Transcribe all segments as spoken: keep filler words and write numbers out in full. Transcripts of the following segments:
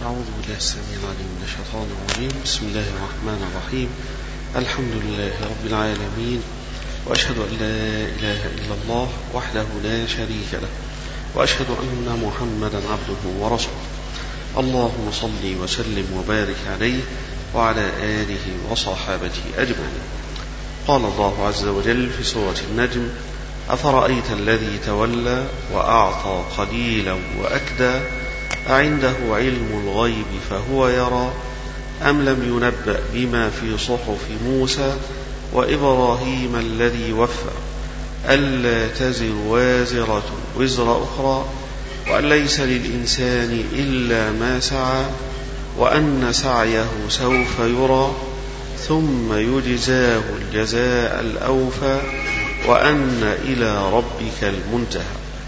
أعوذ بالله السميع العليم من الشيطان الرجيم. بسم الله الرحمن الرحيم. الحمد لله رب العالمين، وأشهد أن لا إله إلا الله وحده لا شريك له، وأشهد أن محمدا عبده ورسوله. اللهم صل وسلم وبارك عليه وعلى آله وصحابته أجمعين. قال الله عز وجل في سورة النجم: أفرأيت الذي تولى وأعطى قليلا وأكدى أعنده علم الغيب فهو يرى أم لم ينبأ بما في صحف موسى وإبراهيم الذي وفى ألا تزر وازرة وزر أخرى وأن ليس للإنسان إلا ما سعى وأن سعيه سوف يرى ثم يجزاه الجزاء الأوفى وأن إلى ربك المنتهى.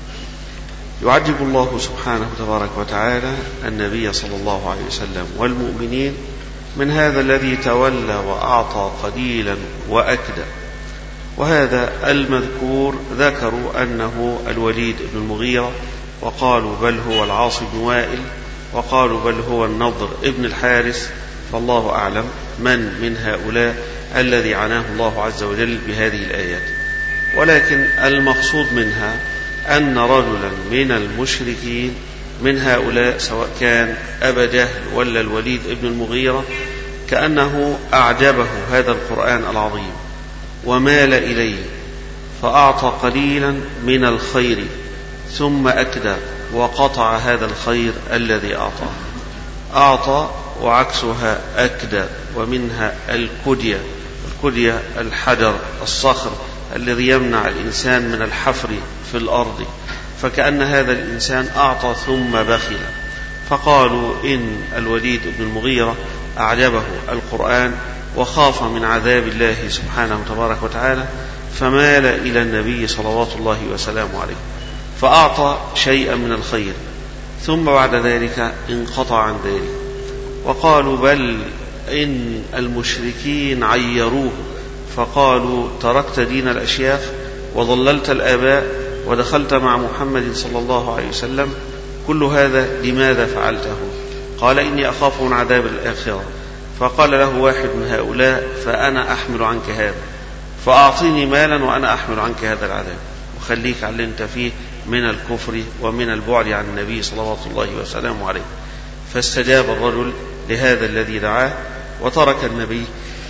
يعجب الله سبحانه تبارك وتعالى النبي صلى الله عليه وسلم والمؤمنين من هذا الذي تولى وأعطى قليلا وأكدى. وهذا المذكور ذكروا أنه الوليد بن المغيرة، وقالوا بل هو العاص بن وائل، وقالوا بل هو النضر ابن الحارث، فالله أعلم من من هؤلاء الذي عناه الله عز وجل بهذه الآيات. ولكن المقصود منها أن رجلا من المشركين من هؤلاء سواء كان أبا جهل ولا الوليد ابن المغيرة كأنه أعجبه هذا القرآن العظيم ومال إليه فأعطى قليلا من الخير ثم أكدى وقطع هذا الخير الذي أعطاه. أعطى وعكسها أكدى، ومنها الكدية. الكدية الحجر الصخر الذي يمنع الإنسان من الحفر في الأرض، فكأن هذا الإنسان أعطى ثم بخل. فقالوا إن الوليد بن المغيرة أعجبه القرآن وخاف من عذاب الله سبحانه تبارك وتعالى فمال إلى النبي صلوات الله وسلامه عليه فأعطى شيئا من الخير ثم بعد ذلك انقطع عن ذلك. وقالوا بل إن المشركين عيروه فقالوا تركت دين الأشياخ وضللت الآباء ودخلت مع محمد صلى الله عليه وسلم، كل هذا لماذا فعلته؟ قال إني أخاف من عذاب الآخرة. فقال له واحد من هؤلاء فأنا أحمل عنك هذا، فأعطيني مالا وأنا أحمل عنك هذا العذاب وخليك على اللي انت فيه من الكفر ومن البعد عن النبي صلى الله وسلم عليه. فاستجاب الرجل لهذا الذي دعاه وترك النبي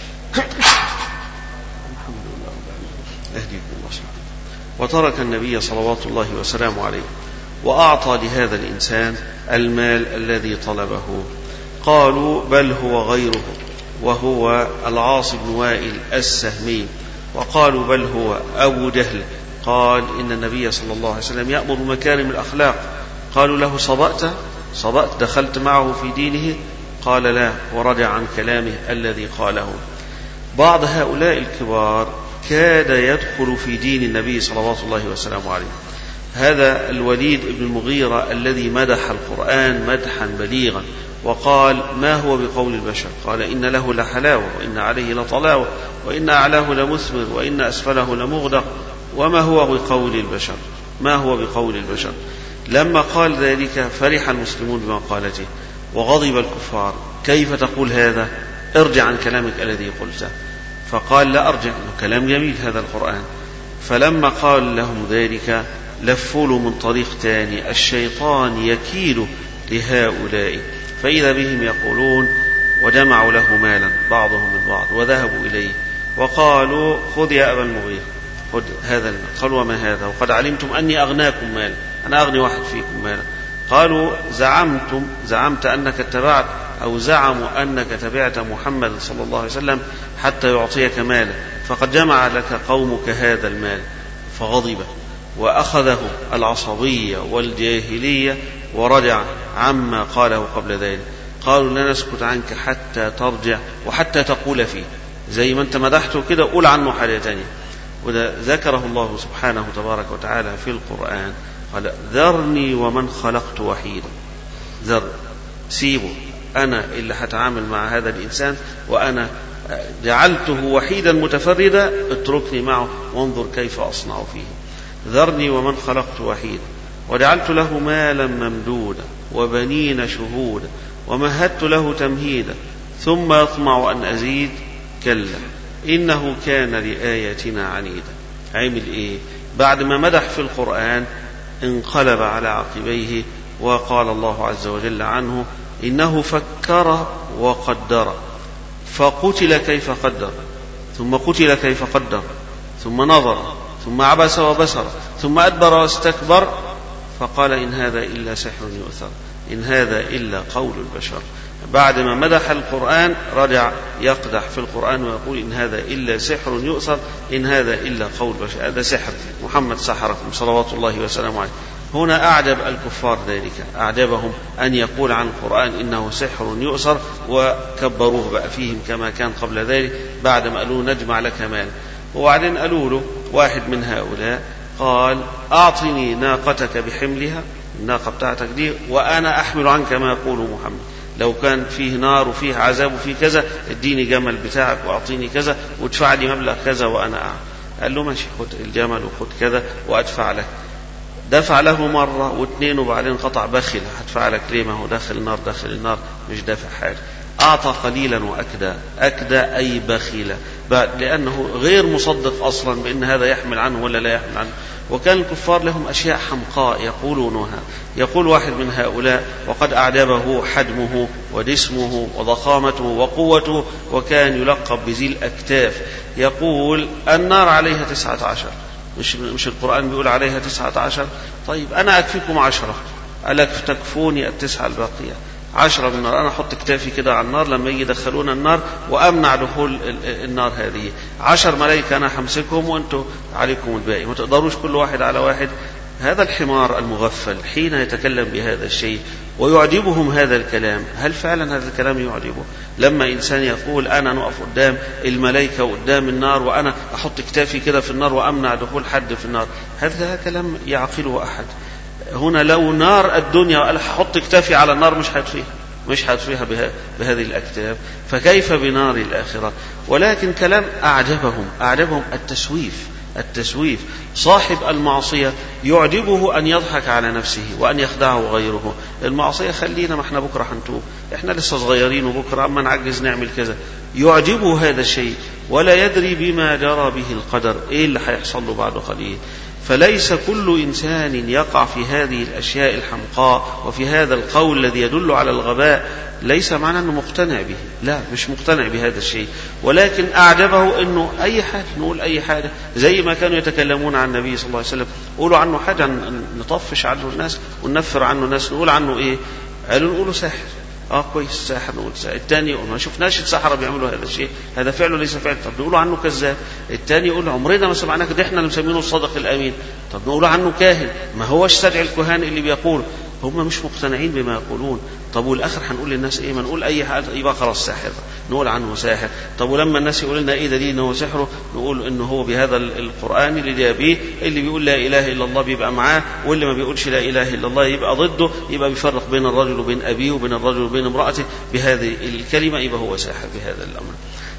وترك النبي صلوات الله وسلامه عليه وأعطى لهذا الإنسان المال الذي طلبه. قالوا بل هو غيره وهو العاص بن وائل السهمي. وقالوا بل هو أبو جهل. قال إن النبي صلى الله عليه وسلم يأمر مكارم الأخلاق. قالوا له صبأت صبأت دخلت معه في دينه؟ قال لا، ورجع عن كلامه الذي قاله. بعض هؤلاء الكبار كاد يدخل في دين النبي صلوات الله وسلامه عليه. هذا الوليد بن المغيرة الذي مدح القرآن مدحا بليغا وقال ما هو بقول البشر، قال إن له لحلاوة وإن عليه لطلاوة وإن أعلاه لمثمر وإن أسفله لمغدق وما هو بقول البشر، ما هو بقول البشر. لما قال ذلك فرح المسلمون بمقالته وغضب الكفار، كيف تقول هذا؟ ارجع عن كلامك الذي قلته. فقال لا أرجع، كلام جميل هذا القرآن. فلما قال لهم ذلك لفوا له من طريق تاني، الشيطان يكيل لهؤلاء فإذا بهم يقولون وجمعوا له مالا بعضهم من بعض وذهبوا إليه وقالوا خذ يا أبا المغيرة خذ هذا المال. قالوا وما هذا؟ وقد علمتم أني أغناكم مالا، أنا أغني واحد فيكم مالا. قالوا زعمتم زعمت أنك اتبعت أو زعموا أنك تبعت محمد صلى الله عليه وسلم حتى يعطيك مالا، فقد جمع لك قومك هذا المال. فغضب وأخذه العصبية والجاهلية ورجع عما قاله قبل ذلك. قالوا لا نسكت عنك حتى ترجع وحتى تقول فيه، زي ما أنت مدحته كده قول عنه حاجة تانية. وده ذكره الله سبحانه تبارك وتعالى في القرآن، قال ذرني ومن خلقت وحيدا. ذر سيبه، أنا اللي هتعامل مع هذا الإنسان وأنا جعلته وحيدا متفردا، اتركني معه وانظر كيف أصنع فيه. ذرني ومن خلقت وحيدا وجعلت له مالا ممدودا وبنين شهودا ومهدت له تمهيدا ثم يطمع أن أزيد كلا إنه كان لآياتنا عنيدا. عمل إيه؟ بعد ما مدح في القرآن انقلب على عقبيه وقال الله عز وجل عنه إنه فكر وقدر فقتل كيف قدر ثم قتل كيف قدر ثم نظر ثم عبس وبسر ثم أدبر واستكبر فقال إن هذا إلا سحر يؤثر إن هذا إلا قول البشر. بعد ما مدح القرآن رجع يقدح في القرآن ويقول إن هذا إلا سحر يؤثر إن هذا إلا قول البشر. هذا سحر، محمد سحركم صلوات الله وسلامه عليه. هنا أعجب الكفار ذلك، أعجبهم أن يقول عن القرآن إنه سحر يؤثر وكبروه بقى فيهم كما كان قبل ذلك بعد ما قالوا نجمع لك مال. وبعدين قالوا له واحد من هؤلاء قال أعطني ناقتك بحملها، الناقة بتاعتك دي، وأنا أحمل عنك ما يقول محمد. لو كان فيه نار وفيه عذاب وفيه كذا اديني جمل بتاعك وأعطيني كذا وادفع لي مبلغ كذا وأنا أعمل. قال له ماشي، خد الجمل وخد كذا وأدفع لك. دفع له مرة واثنين وبعدين قطع بخل، هدفع لك ليه؟ ما هو داخل النار داخل النار مش دافع حاجة. أعطى قليلا وأكدى، أكدى أي بخيلة، لأنه غير مصدق أصلا بأن هذا يحمل عنه ولا لا يحمل عنه. وكان الكفار لهم أشياء حمقاء يقولونها. يقول واحد من هؤلاء وقد أعجبه حجمه ودسمه وضخامته وقوته وكان يلقب بذي الأكتاف، يقول النار عليها تسعة عشر، مش, مش القرآن بيقول عليها تسعة عشر؟ طيب أنا أكفيكم عشرة، ألك تكفوني التسعة الباقية؟ عشرة من النار، أنا أحط كتافي كده على النار لما يجي يدخلون النار وأمنع دخول النار هذه. عشر ملائكة أنا حمسكهم وأنتم عليكم الباقي، ما تقدروش كل واحد على واحد. هذا الحمار المغفل حين يتكلم بهذا الشيء ويعجبهم هذا الكلام، هل فعلا هذا الكلام يعجبه؟ لما إنسان يقول أنا نقف قدام الملائكة وقدام النار وأنا أحط كتافي كده في النار وأمنع دخول حد في النار، هذا كلام يعقله أحد؟ هنا لو نار الدنيا وقال حط كتافي على النار مش هيطفيها، مش هيطفيها بها بهذه الأكتاف، فكيف بنار الآخرة؟ ولكن كلام أعجبهم، أعجبهم التسويف. التسويف صاحب المعصية يعجبه أن يضحك على نفسه وأن يخدعه غيره. المعصية خلينا، ما احنا بكرة هنتوب، احنا لسه صغيرين وبكرة أما نعجز نعمل كذا. يعجبه هذا الشيء ولا يدري بما جرى به القدر، ايه اللي هيحصل له بعد قليل. فليس كل إنسان يقع في هذه الأشياء الحمقاء وفي هذا القول الذي يدل على الغباء ليس معنى أنه مقتنع به، لا مش مقتنع بهذا الشيء، ولكن أعجبه أنه أي حاجة نقول أي حاجة، زي ما كانوا يتكلمون عن النبي صلى الله عليه وسلم، قولوا عنه حاجة نطفش عنه الناس وننفر عنه الناس، نقول عنه إيه؟ قالوا نقوله ساحر. اه كويس ساحر، نقول ساحر. الثاني يقول ما شفناش السحرة بيعملوا هذا الشيء، هذا فعله ليس فعل، طب نقول عنه كذاب. الثاني يقول عمرنا ما سمعناه كده، احنا اللي مسمينه الصادق الامين، طب نقول عنه كاهن، ما هوش سدع الكهان اللي بيقول. هم مش مقتنعين بما يقولون. طب والاخر هنقول للناس ايه؟ ما نقول اي حاجه يبقى خلاص ساحر، نقول عنه ساحر. طب ولما الناس يقول لنا ايه دليل انه هو سحره؟ نقول انه هو بهذا القران اللي جاء به، اللي بيقول لا اله الا الله بيبقى معاه، واللي ما بيقولش لا اله الا الله يبقى ضده، يبقى بيفرق بين الرجل وبين ابيه وبين الرجل وبين امراته بهذه الكلمه، يبقى هو ساحر بهذا الامر.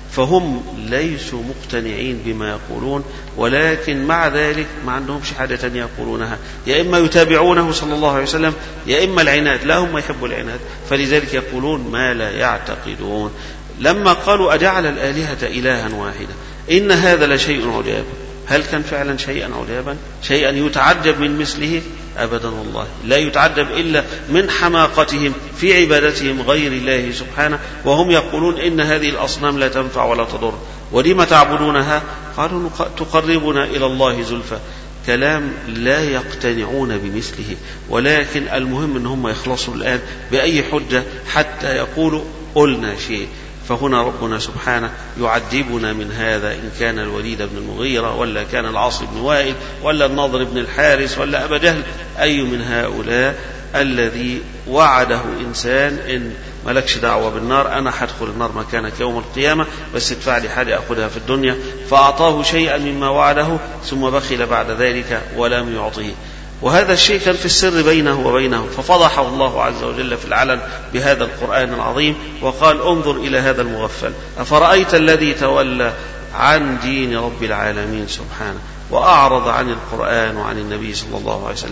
فهم ليسوا مقتنعين بما يقولون، ولكن مع ذلك ما عندهمش حاجة تانية يقولونها، يا إما يتابعونه صلى الله عليه وسلم يا إما العناد، لا هم يحبوا العناد، فلذلك يقولون ما لا يعتقدون. لما قالوا أجعل الآلهة إلها واحدة إن هذا لشيء عجاب، هل كان فعلا شيئا عجابا، شيئا يتعجب من مثله؟ أبدا والله، لا يتعجب إلا من حماقتهم في عبادتهم غير الله سبحانه، وهم يقولون إن هذه الأصنام لا تنفع ولا تضر، ولم تعبدونها؟ قالوا تقربنا إلى الله زلفى. كلام لا يقتنعون بمثله، ولكن المهم أن هم يخلصوا الآن بأي حجة حتى يقولوا قلنا شيء. فهنا ربنا سبحانه يعذبنا من هذا، إن كان الوليد بن المغيرة ولا كان العاص بن وائل ولا النضر بن الحارث ولا أبا جهل، أي من هؤلاء الذي وعده إنسان إن ملكش دعوة بالنار، أنا هدخل النار مكانك يوم القيامة بس ادفع لي حاجة أخذها في الدنيا، فأعطاه شيئا مما وعده ثم بخل بعد ذلك ولم يعطيه. وهذا الشيء كان في السر بينه وبينه، ففضحه الله عز وجل في العلن بهذا القرآن العظيم وقال انظر إلى هذا المغفل أفرأيت الذي تولى عن دين رب العالمين سبحانه وأعرض عن القرآن وعن النبي صلى الله عليه وسلم.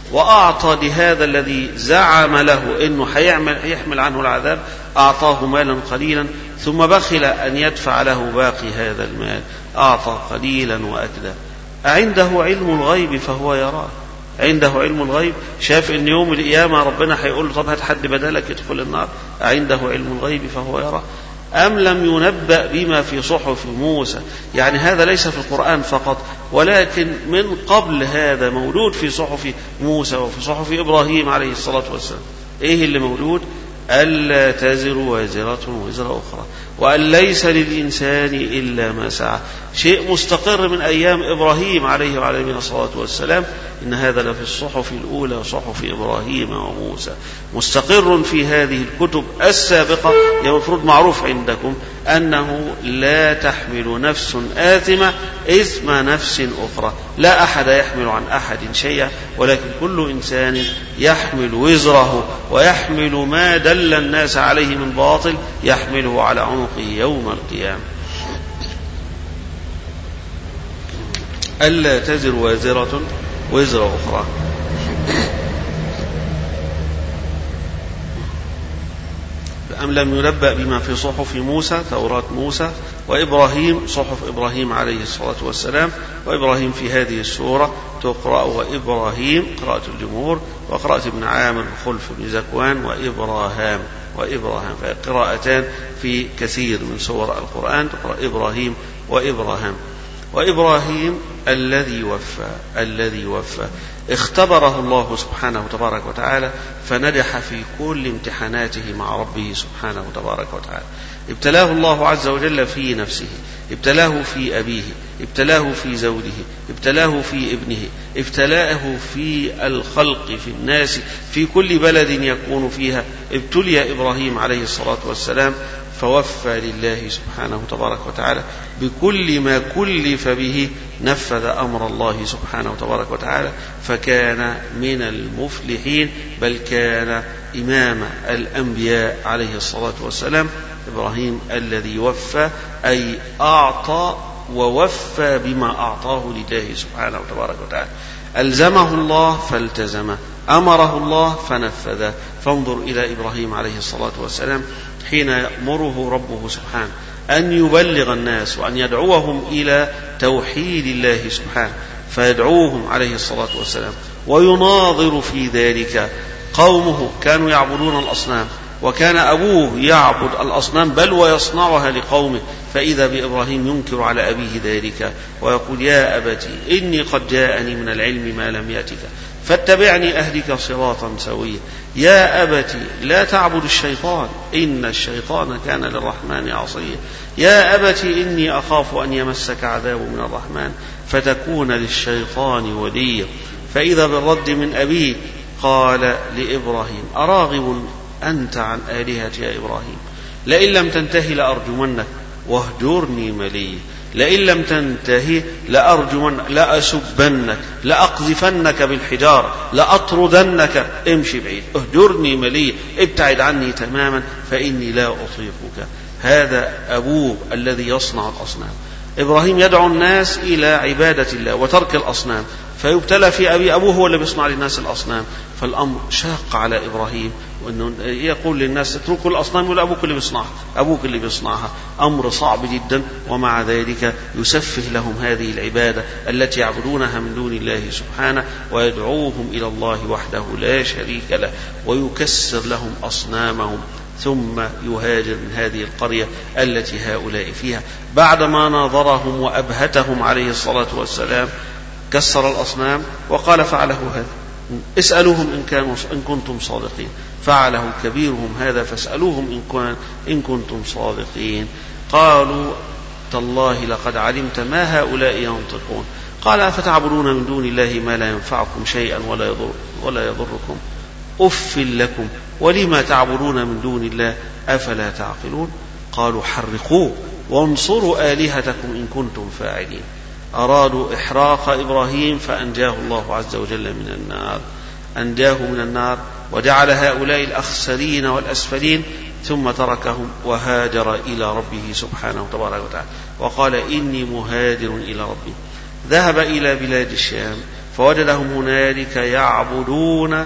وأعطى لهذا الذي زعم له أنه يحمل عنه العذاب أعطاه مالا قليلا، ثم بخل أن يدفع له باقي هذا المال، أعطى قليلا وأكدى. أعنده علم الغيب فهو يراه، عنده علم الغيب، شاف ان يوم القيامة ربنا هيقول له طب هات حد بدلك يدخل النار، عنده علم الغيب فهو يرى. أم لم ينبأ بما في صحف موسى، يعني هذا ليس في القرآن فقط ولكن من قبل هذا موجود في صحف موسى وفي صحف إبراهيم عليه الصلاة والسلام. إيه اللي موجود؟ ألا تزر وازرة وزر أخرى، وأن ليس للإنسان إلا ما سعى، شيء مستقر من أيام إبراهيم عليه وعلى نبينا الصلاة والسلام. إن هذا لفي الصحف الأولى صحف إبراهيم وموسى، مستقر في هذه الكتب السابقة. المفروض معروف عندكم أنه لا تحمل نفس آثمة إثم نفس أخرى، لا أحد يحمل عن أحد شيئا، ولكن كل إنسان يحمل وزره ويحمل ما دل الناس عليه من باطل يحمله على عنقه يوم القيامة. ألا تزر وازرة وزر أخرى. أم لم ينبأ بما في صحف موسى، توراة موسى وإبراهيم، صحف إبراهيم عليه الصلاة والسلام. وإبراهيم في هذه السورة تقرأ وإبراهيم قراءة الجمهور، وقراءة ابن عامر خلف بن زكوان وإبراهام وإبراهام، فقراءتان في كثير من سور القرآن تقرأ إبراهيم وإبراهام. وإبراهيم الذي وفى، الذي وفى اختبره الله سبحانه تبارك وتعالى فنجح في كل امتحاناته مع ربه سبحانه تبارك وتعالى. ابتلاه الله عز وجل في نفسه، ابتلاه في أبيه، ابتلاه في زوجه، ابتلاه في ابنه، ابتلاه في الخلق، في الناس، في كل بلد يكون فيها. ابتلي إبراهيم عليه الصلاة والسلام فوفى لله سبحانه تبارك وتعالى بكل ما كلف به، نفذ أمر الله سبحانه تبارك وتعالى فكان من المفلحين، بل كان إمام الأنبياء عليه الصلاة والسلام. إبراهيم الذي وفى أي أعطى ووفى بما أعطاه لله سبحانه تبارك وتعالى. ألزمه الله فالتزمه، أمره الله فنفذه. فانظر إلى إبراهيم عليه الصلاة والسلام حين يأمره ربه سبحانه أن يبلغ الناس وأن يدعوهم إلى توحيد الله سبحانه، فيدعوهم عليه الصلاة والسلام ويناظر في ذلك. قومه كانوا يعبدون الأصنام، وكان أبوه يعبد الأصنام بل ويصنعها لقومه، فإذا بإبراهيم ينكر على أبيه ذلك ويقول يا أبتي إني قد جاءني من العلم ما لم يأتك فاتبعني أهدك صراطا سويا. يا أبتي لا تعبد الشيطان إن الشيطان كان للرحمن عصيا. يا أبتي إني أخاف أن يمسك عذاب من الرحمن فتكون للشيطان وليا. فإذا بالرد من أبيه قال لإبراهيم أراغب أنت عن آلهتي يا إبراهيم؟ لئن لم تنتهي لأرجمنك واهجرني مليا. لئن لم تنتهي لأرجمن لأسبنك لأقذفنك بالحجارة لأطردنك. امشي بعيد، اهجرني مليا، ابتعد عني تماما فإني لا أطيقك. هذا أبوه الذي يصنع الأصنام. إبراهيم يدعو الناس إلى عبادة الله وترك الأصنام، فيبتلى في أبي أبوه هو اللي بيصنع للناس الأصنام، فالأمر شاق على إبراهيم، وأنه يقول للناس اتركوا الأصنام، يقول أبوك اللي بيصنعها، أبوك اللي بيصنعها. أمر صعب جدا، ومع ذلك يسفه لهم هذه العبادة التي يعبدونها من دون الله سبحانه، ويدعوهم إلى الله وحده لا شريك له، ويكسر لهم أصنامهم، ثم يهاجر من هذه القرية التي هؤلاء فيها. بعدما ناظرهم وأبهتهم عليه الصلاة والسلام كسر الأصنام وقال فعله هذا، اسألوهم إن, كانوا إن كنتم صادقين. فعله كبيرهم هذا فاسألوهم إن, كان إن كنتم صادقين. قالوا تالله لقد علمت ما هؤلاء ينطقون. قال أفتعبدون من دون الله ما لا ينفعكم شيئا ولا يضر ولا يضركم أف لكم ولما تعبدون من دون الله أفلا تعقلون. قالوا حرقوه وانصروا آلهتكم إن كنتم فاعلين. أرادوا إحراق إبراهيم فأنجاه الله عز وجل من النار، أنجاه من النار وجعل هؤلاء الأخسرين والأسفلين، ثم تركهم وهاجر إلى ربه سبحانه تبارك وتعالى وقال إني مهاجر إلى ربي. ذهب إلى بلاد الشام فوجدهم هنالك يعبدون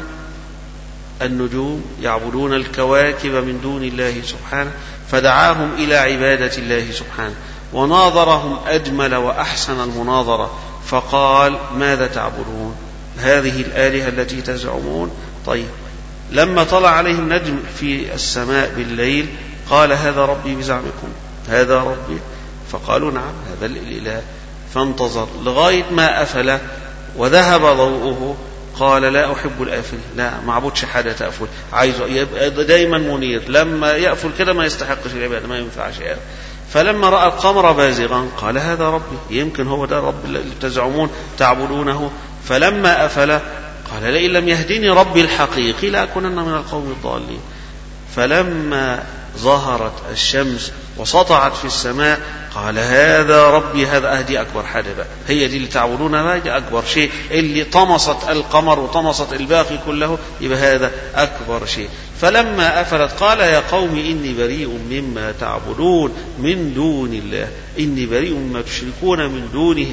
النجوم، يعبدون الكواكب من دون الله سبحانه، فدعاهم إلى عبادة الله سبحانه، وناظرهم أجمل وأحسن المناظرة، فقال: ماذا تعبدون؟ هذه الآلهة التي تزعمون؟ طيب، لما طلع عليهم نجم في السماء بالليل قال: هذا ربي بزعمكم، هذا ربي. فقالوا: نعم، هذا الإله. فانتظر لغاية ما أفل وذهب ضوءه، قال: لا أحب الآفل، لا معبودش حاجة تأفل، عايزه يبقى دايما منير، لما يأفل كده ما يستحقش العبادة، ما ينفعش يعني. فلما رأى القمر بازغا قال: هذا ربي، يمكن هو ده رب اللي تزعمون تعبدونه. فلما أفل قال: لئن لم يهدني ربي الحقيقي لأكونن من القوم الضالين. فلما ظهرت الشمس وسطعت في السماء قال: هذا ربي، هذا أهدي أكبر حاجة بقى، هي دي اللي تعبدونها بقى، دي أكبر شيء، اللي طمست القمر وطمست الباقي كله، يبقى هذا أكبر شيء. فلما أفلت قال: يا قوم إني بريء مما تعبدون من دون الله، إني بريء مما تشركون من دونه.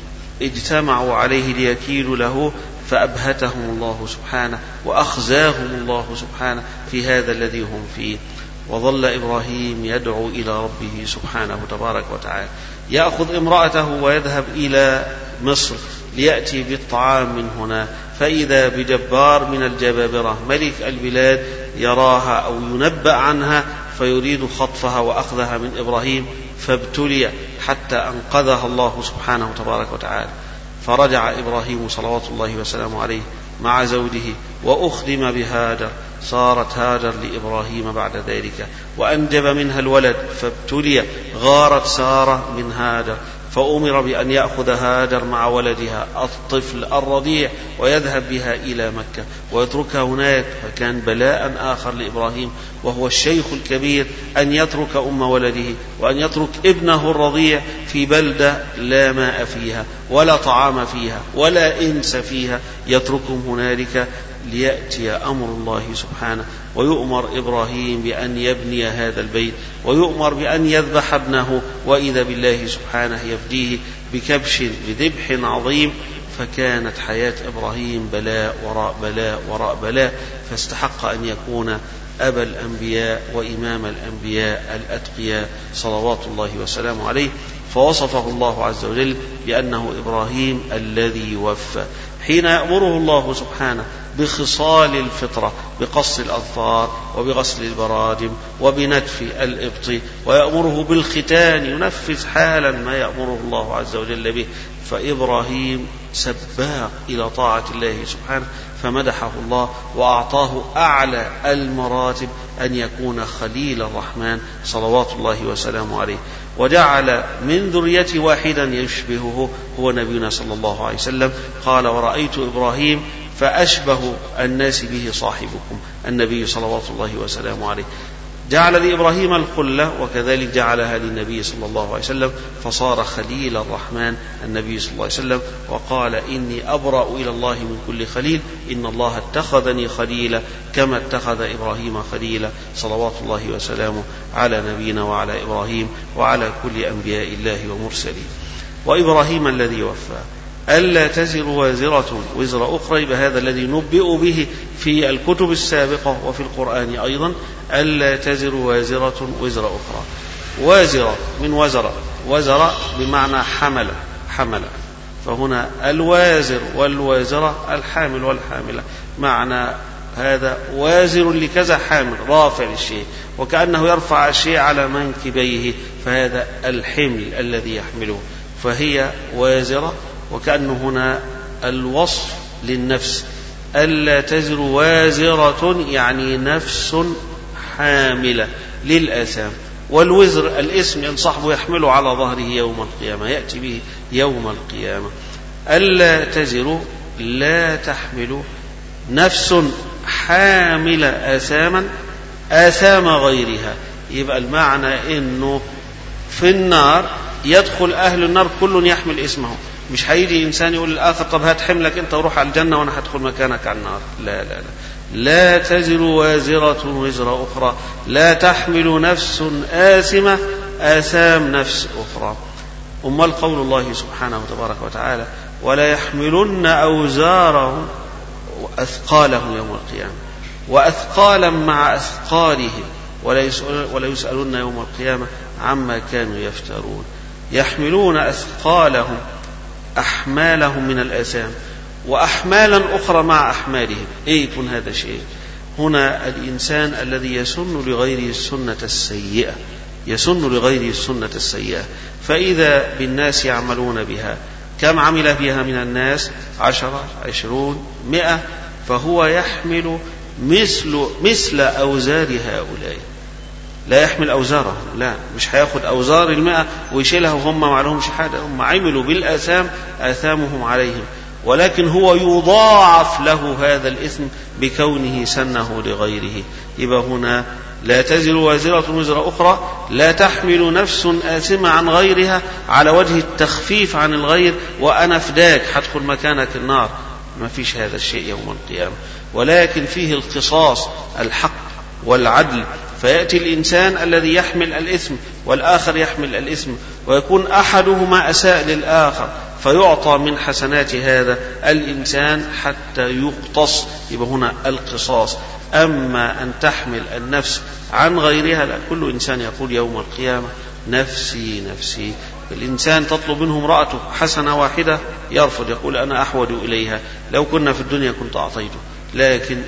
اجتمعوا عليه ليكيلوا له فأبهتهم الله سبحانه وأخزاهم الله سبحانه في هذا الذي هم فيه. وظل إبراهيم يدعو إلى ربه سبحانه تبارك وتعالى، يأخذ امرأته ويذهب إلى مصر ليأتي بالطعام من هنا، فإذا بجبار من الجبابرة ملك البلاد يراها أو ينبأ عنها فيريد خطفها وأخذها من إبراهيم، فابتلي حتى أنقذها الله سبحانه تبارك وتعالى. فرجع إبراهيم صلوات الله وسلامه عليه مع زوجه وأخدم بهاجر، صارت هاجر لإبراهيم بعد ذلك وأنجب منها الولد، فابتلي غارت سارة من هاجر، فأمر بأن يأخذ هاجر مع ولدها الطفل الرضيع ويذهب بها إلى مكة ويتركها هناك. فكان بلاء آخر لإبراهيم وهو الشيخ الكبير أن يترك أم ولده وأن يترك ابنه الرضيع في بلدة لا ماء فيها ولا طعام فيها ولا إنس فيها، يتركهم هنالك ليأتي أمر الله سبحانه، ويؤمر إبراهيم بأن يبني هذا البيت ويؤمر بأن يذبح ابنه، وإذا بالله سبحانه يفديه بكبش بذبح عظيم. فكانت حياة إبراهيم بلاء وراء بلاء وراء بلاء، فاستحق أن يكون أبا الأنبياء وإمام الأنبياء الأتقياء صلوات الله وسلامه عليه. فوصفه الله عز وجل بأنه إبراهيم الذي وفى، حين يأمره الله سبحانه بخصال الفطرة، بقص الأظفار وبغسل البراجم وبنتف الإبط، ويأمره بالختان، ينفذ حالا ما يأمره الله عز وجل به. فإبراهيم سباق إلى طاعة الله سبحانه، فمدحه الله وأعطاه أعلى المراتب أن يكون خليل الرحمن صلوات الله وسلامه عليه، وجعل من ذريته واحدا يشبهه هو نبينا صلى الله عليه وسلم. قال: ورأيت إبراهيم فأشبه الناس به صاحبكم النبي صلوات الله وسلامه عليه. جعل لإبراهيم الخلة وكذلك جعلها للنبي صلى الله عليه وسلم، فصار خليل الرحمن النبي صلى الله عليه وسلم. وقال: إني أبرأ إلى الله من كل خليل، إن الله اتخذني خليلا كما اتخذ إبراهيم خليلا، صلوات الله وسلامه على نبينا وعلى إبراهيم وعلى كل أنبياء الله ومرسلين. وإبراهيم الذي وفى ألا تزر وازرة وزر أخرى، بهذا الذي نبئ به في الكتب السابقة وفي القرآن أيضا، ألا تزر وازرة وزر أخرى. وازرة من وزر، وزر بمعنى حمل، حمل، فهنا الوازر والوازرة الحامل والحاملة، معنى هذا وازر لكذا حامل، رافع للشيء، وكأنه يرفع الشيء على منكبيه، فهذا الحمل الذي يحمله، فهي وازرة. وكأنه هنا الوصف للنفس، ألا تزر وازرة يعني نفس حاملة للآثام. والوزر الاسم ينصحبه يحمله على ظهره يوم القيامة، يأتي به يوم القيامة. ألا تزر لا تحمل نفس حاملة آثاما آثام غيرها، يبقى المعنى إنه في النار يدخل أهل النار كل يحمل اسمه، مش هيجي إنسان يقول للآخر طب هات حملك أنت وروح على الجنة وأنا هدخل مكانك على النار. لا لا لا لا تزر وازرة وزر أخرى، لا تحمل نفس آثمة آثام نفس أخرى. أما قول الله سبحانه وتبارك وتعالى ولا يحملن أوزارهم أثقالهم يوم القيامة وأثقالا مع أثقالهم ولا يسألون يوم القيامة عما كانوا يفترون. يحملون أثقالهم أحمالهم من الآثام وأحمالا أخرى مع أحمالهم. إيه يكون هذا الشيء؟ هنا الإنسان الذي يسن لغيره السنة السيئة يسن لغيره السنة السيئة فإذا بالناس يعملون بها، كم عمل بها من الناس؟ عشرة عشرون مئة، فهو يحمل مثل, مثل أوزار هؤلاء. لا يحمل أوزارهم، لا، مش هياخد أوزار المئة ويشيلها وهم ما عليهمش حاجة، هم عملوا بالآثام آثامهم عليهم، ولكن هو يضاعف له هذا الإثم بكونه سنه لغيره. يبقى هنا لا تزر وازرة وزر أخرى، لا تحمل نفس آثمة عن غيرها على وجه التخفيف عن الغير وأنا فداك هدخل مكانك النار، ما فيش هذا الشيء يوم القيامة، ولكن فيه القصاص الحق والعدل. فيأتي الإنسان الذي يحمل الإثم والآخر يحمل الإثم، ويكون أحدهما أساء للآخر فيعطى من حسنات هذا الإنسان حتى يقتص. يبقى هنا القصاص. أما أن تحمل النفس عن غيرها، لا، كل إنسان يقول يوم القيامة نفسي نفسي. الإنسان تطلب منه امرأته حسنة واحدة يرفض، يقول أنا أحوج إليها، لو كنا في الدنيا كنت أعطيته، لكن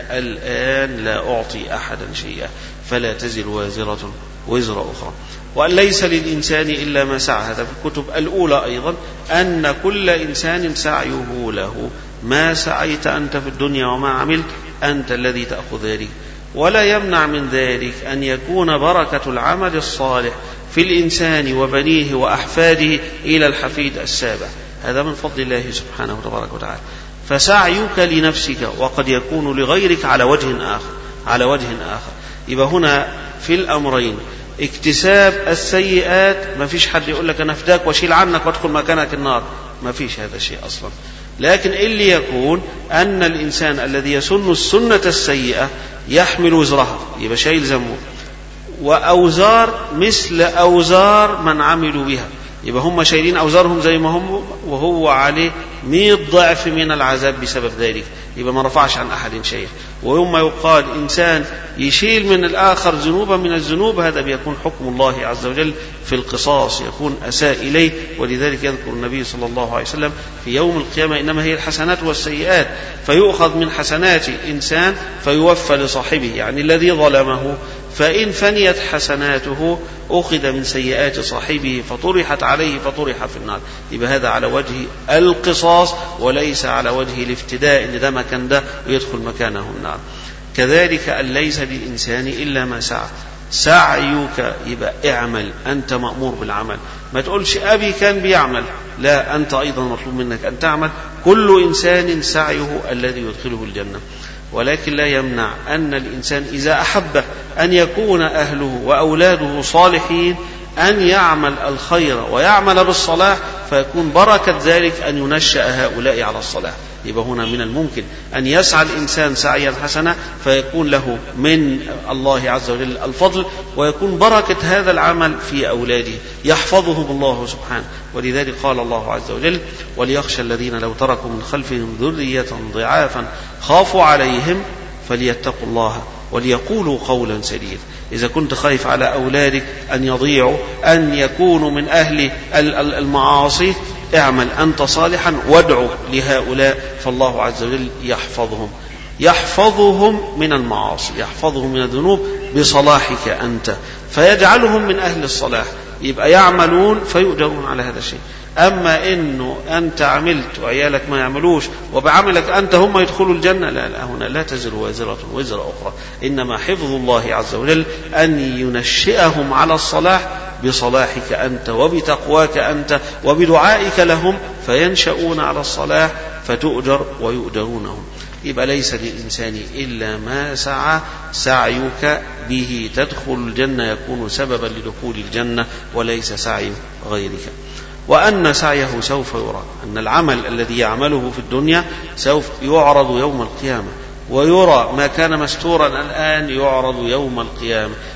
الآن لا أعطي أحدا شيئا. فلا تزر وازرة وزر أخرى. وأن ليس للإنسان إلا ما سعى، هذا في الكتب الأولى أيضا، أن كل إنسان سعيه له، ما سعيت أنت في الدنيا وما عملت أنت الذي تأخذ ذلك. ولا يمنع من ذلك أن يكون بركة العمل الصالح في الإنسان وبنيه وأحفاده إلى الحفيد السابع، هذا من فضل الله سبحانه وتبارك وتعالى. فسعيك لنفسك وقد يكون لغيرك على وجه آخر على وجه آخر. يبقى هنا في الأمرين اكتساب السيئات، ما فيش حد يقول لك أنا فداك واشيل عنك وادخل مكانك النار، ما فيش هذا الشيء أصلا. لكن اللي يكون أن الإنسان الذي يسن السنة السيئة يحمل وزرها، يبقى شايل ذنبه، وأوزار مثل أوزار من عملوا بها، يبقى هم شايلين أوزارهم زي ما هم، وهو عليه مئة ضعف من العذاب بسبب ذلك، يبقى ما رفعش عن أحد شيء. ويوم يقال إنسان يشيل من الآخر ذنوبا من الذنوب، هذا بيكون حكم الله عز وجل في القصاص، يكون أساء إليه. ولذلك يذكر النبي صلى الله عليه وسلم في يوم القيامة إنما هي الحسنات والسيئات، فيؤخذ من حسنات إنسان فيوفى لصاحبه، يعني الذي ظلمه، فإن فنيت حسناته أخذ من سيئات صاحبه فطرحت عليه فطرح في النار. يبقى هذا على وجه القصاص وليس على وجه الافتداء إن ده مكان ده ويدخل مكانه النار. كذلك أن ليس للإنسان إلا ما سعى، سعيك يبقى اعمل، أنت مأمور بالعمل، ما تقولش أبي كان بيعمل، لا، أنت أيضا مطلوب منك أن تعمل. كل إنسان سعيه الذي يدخله الجنة. ولكن لا يمنع أن الإنسان إذا أحب أن يكون أهله وأولاده صالحين أن يعمل الخير ويعمل بالصلاح، فيكون بركة ذلك أن ينشأ هؤلاء على الصلاح. يبقى هنا من الممكن أن يسعى الإنسان سعيا حسنا فيكون له من الله عز وجل الفضل، ويكون بركة هذا العمل في أولاده يحفظهم الله سبحانه. ولذلك قال الله عز وجل وليخشى الذين لو تركوا من خلفهم ذرية ضعافا خافوا عليهم فليتقوا الله وليقولوا قولا سديدا. إذا كنت خايف على أولادك أن يضيعوا، أن يكونوا من أهل المعاصي، اعمل أنت صالحا وادعو لهؤلاء، فالله عز وجل يحفظهم يحفظهم من المعاصي، يحفظهم من الذنوب بصلاحك أنت، فيجعلهم من أهل الصلاح، يبقى يعملون فيؤجرون على هذا الشيء. أما إنه أنت عملت وعيالك ما يعملوش وبعملك أنت هم يدخلوا الجنة، لا لا، هنا لا تزر وازرة وزر أخرى، إنما حفظ الله عز وجل أن ينشئهم على الصلاح بصلاحك أنت وبتقواك أنت وبدعائك لهم، فينشؤون على الصلاح فتؤجر ويؤجرونهم. يبقى ليس للإنسان إلا ما سعى، سعيك به تدخل الجنة يكون سببا لدخول الجنة وليس سعي غيرك. وأن سعيه سوف يرى، أن العمل الذي يعمله في الدنيا سوف يعرض يوم القيامة، ويرى ما كان مستورا الآن يعرض يوم القيامة،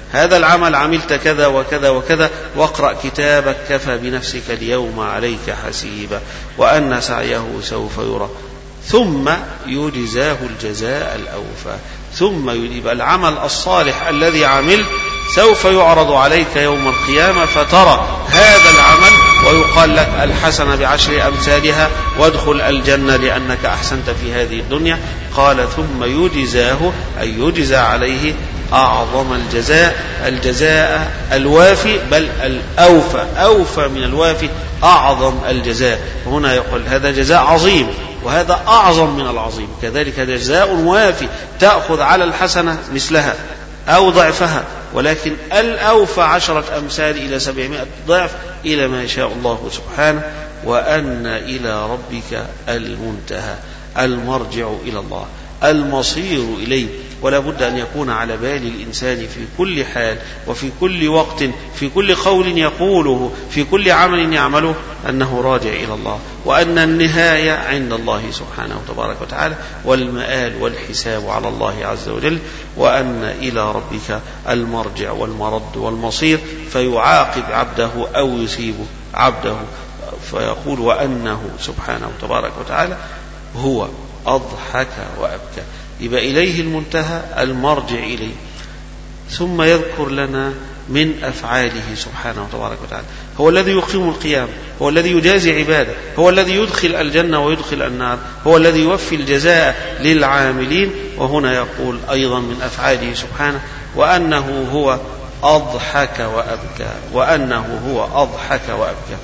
هذا العمل عملت كذا وكذا وكذا، واقرأ كتابك كفى بنفسك اليوم عليك حسيبا، وأن سعيه سوف يرى ثم يجزاه الجزاء الأوفى. ثم يبقى العمل الصالح الذي عملت سوف يعرض عليك يوم القيامة فترى هذا العمل ويقال لك الحسنة بعشر أمثالها وادخل الجنة لأنك أحسنت في هذه الدنيا. قال ثم يجزاه أي يجزى عليه أعظم الجزاء، الجزاء الوافي، بل الأوفى، أوفى من الوافي، أعظم الجزاء. هنا يقول هذا جزاء عظيم وهذا أعظم من العظيم، كذلك جزاء وافي تأخذ على الحسنة مثلها أو ضعفها، ولكن الأوفى عشرة أمثال إلى سبعمائة ضعف إلى ما شاء الله سبحانه. وأن إلى ربك المنتهى، المرجع إلى الله، المصير إليه. ولا بد أن يكون على بال الإنسان في كل حال وفي كل وقت، في كل قول يقوله، في كل عمل يعمله، أنه راجع إلى الله، وأن النهاية عند الله سبحانه وتبارك وتعالى، والمآل والحساب على الله عز وجل. وأن إلى ربك المرجع والمرد والمصير، فيعاقب عبده أو يصيب عبده، فيقول وأنه سبحانه وتبارك وتعالى هو أضحك وأبكى. يبقى إليه المنتهى، المرجع إليه. ثم يذكر لنا من أفعاله سبحانه وتبارك وتعالى. هو الذي يقيم القيام، هو الذي يجازي عباده، هو الذي يدخل الجنة ويدخل النار، هو الذي يوفي الجزاء للعاملين. وهنا يقول أيضا من أفعاله سبحانه وأنه هو أضحك وأبكى، وأنه هو أضحك وأبكى.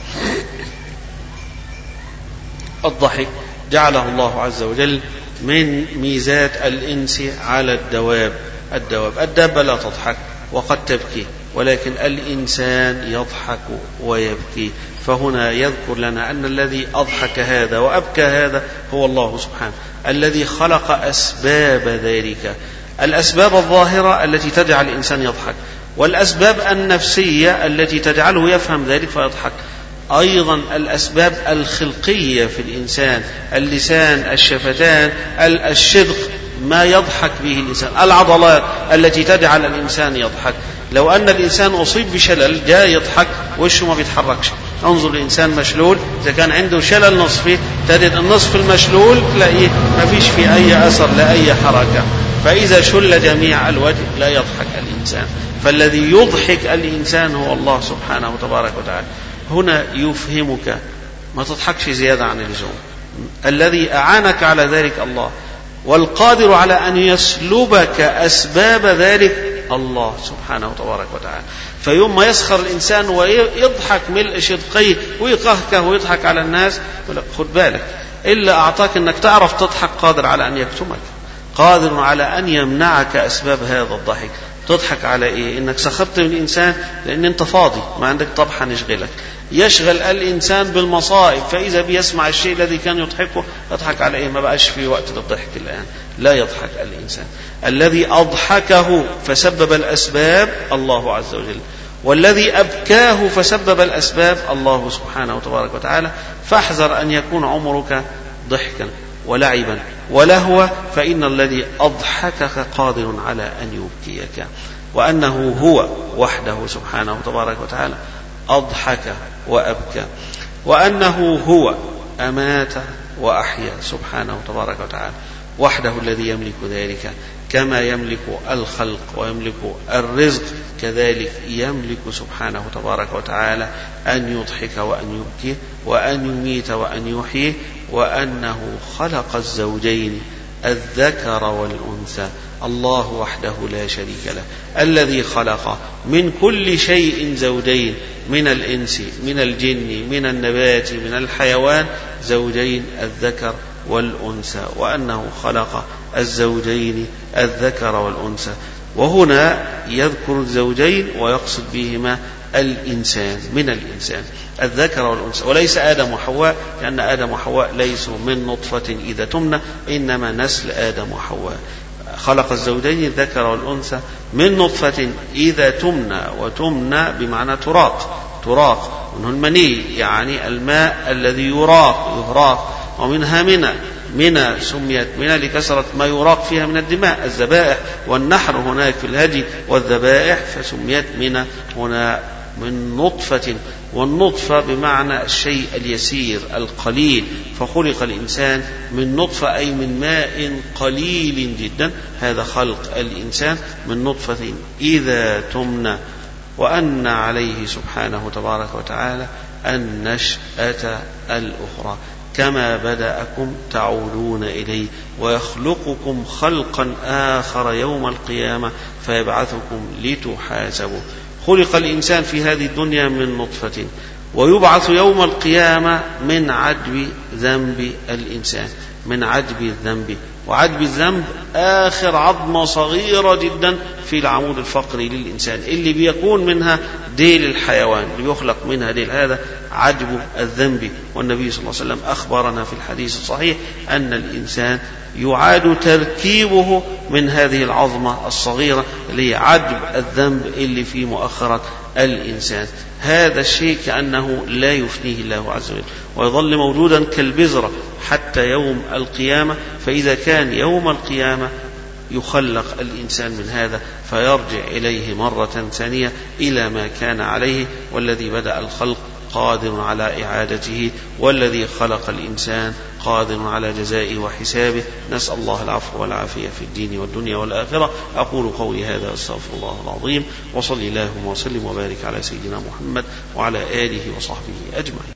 الضحك جعله الله عز وجل من ميزات الإنس على الدواب. الدواب الدابة لا تضحك وقد تبكي، ولكن الإنسان يضحك ويبكي. فهنا يذكر لنا أن الذي أضحك هذا وأبكى هذا هو الله سبحانه، الذي خلق أسباب ذلك، الأسباب الظاهرة التي تجعل الإنسان يضحك، والأسباب النفسية التي تجعله يفهم ذلك فيضحك. أيضا الأسباب الخلقية في الإنسان، اللسان، الشفتان، الشدق، ما يضحك به الإنسان، العضلات التي تجعل الإنسان يضحك. لو أن الإنسان أصيب بشلل جاء يضحك وشه ما بيتحركش. انظر الإنسان مشلول، إذا كان عنده شلل نصفي تجد النصف المشلول تلاقيه ما فيش في أي أثر لأي حركة. فإذا شل جميع الوجه لا يضحك الإنسان. فالذي يضحك الإنسان هو الله سبحانه وتبارك وتعالى. هنا يفهمك ما تضحكش زيادة عن اللزوم. الذي أعانك على ذلك الله، والقادر على أن يسلبك أسباب ذلك الله سبحانه وتبارك وتعالى. فيوم ما يسخر الإنسان ويضحك ملء شدقيه ويقهكه ويضحك على الناس، خد بالك إلا أعطاك أنك تعرف تضحك قادر على أن يكتمك، قادر على أن يمنعك أسباب هذا الضحك. تضحك على إيه؟ إنك سخرت من الإنسان لأن أنت فاضي ما عندك طبحة نشغلك. يشغل الإنسان بالمصائب، فإذا بيسمع الشيء الذي كان يضحكه يضحك على إيه؟ ما بقاش في وقت للضحك الآن، لا يضحك الإنسان. الذي أضحكه فسبب الأسباب الله عز وجل، والذي أبكاه فسبب الأسباب الله سبحانه وتبارك وتعالى. فاحذر أن يكون عمرك ضحكا ولعبا ولهوا، فإن الذي أضحكك قادر على أن يبكيك. وأنه هو وحده سبحانه وتبارك وتعالى أضحك وأبكى، وأنه هو أمات وأحيا سبحانه وتبارك وتعالى، وحده الذي يملك ذلك، كما يملك الخلق ويملك الرزق كذلك يملك سبحانه وتبارك وتعالى أن يضحك وأن يبكي وأن يميت وأن يحيي. وأنه خلق الزوجين الذكر والأنثى، الله وحده لا شريك له، الذي خلق من كل شيء زوجين، من الإنس من الجن من النبات من الحيوان زوجين الذكر والأنثى. وأنه خلق الزوجين الذكر والأنثى. وهنا يذكر الزوجين ويقصد بهما الإنسان، من الإنسان الذكر والأنثى، وليس آدم وحواء، لأن آدم وحواء ليسوا من نطفة إذا تمنى، إنما نسل آدم وحواء. خلق الزوجين الذكر والأنثى من نطفة إذا تمنى، وتمنى بمعنى تراق، تراق منه المني يعني الماء الذي يراق يهراق، ومنها منى منى سميت منى لكثرة ما يراق فيها من الدماء، الذبائح والنحر هناك في الهدي والذبائح، فسميت منى هنا من نطفة، والنطفة بمعنى الشيء اليسير القليل، فخلق الإنسان من نطفة أي من ماء قليل جدا، هذا خلق الإنسان من نطفة إذا تمنى. وأن عليه سبحانه تبارك وتعالى النشأة الأخرى، كما بدأكم تعودون إليه ويخلقكم خلقا آخر يوم القيامة فيبعثكم لتحاسبوا. خلق الإنسان في هذه الدنيا من نطفة، ويبعث يوم القيامة من عجب ذنب الإنسان، من عجب الذنب. وعجب الذنب آخر عظمة صغيرة جدا في العمود الفقري للإنسان، اللي بيكون منها ديل الحيوان، اللي بيخلق منها ديل، هذا عجب الذنب. والنبي صلى الله عليه وسلم أخبرنا في الحديث الصحيح أن الإنسان يعاد تركيبه من هذه العظمة الصغيرة اللي هي عجب الذنب اللي في مؤخرة الإنسان. هذا الشيء كأنه لا يفنيه الله عز وجل، ويظل موجودا كالبذرة حتى يوم القيامة. فإذا كان يوم القيامة يخلق الإنسان من هذا فيرجع إليه مرة ثانية إلى ما كان عليه، والذي بدأ الخلق قادر على إعادته، والذي خلق الإنسان قادر على جزائه وحسابه. نسأل الله العفو والعافية في الدين والدنيا والآخرة. أقول قولي هذا أستغفر الله العظيم، وصلي اللهم وسلم وبارك على سيدنا محمد وعلى آله وصحبه أجمعين.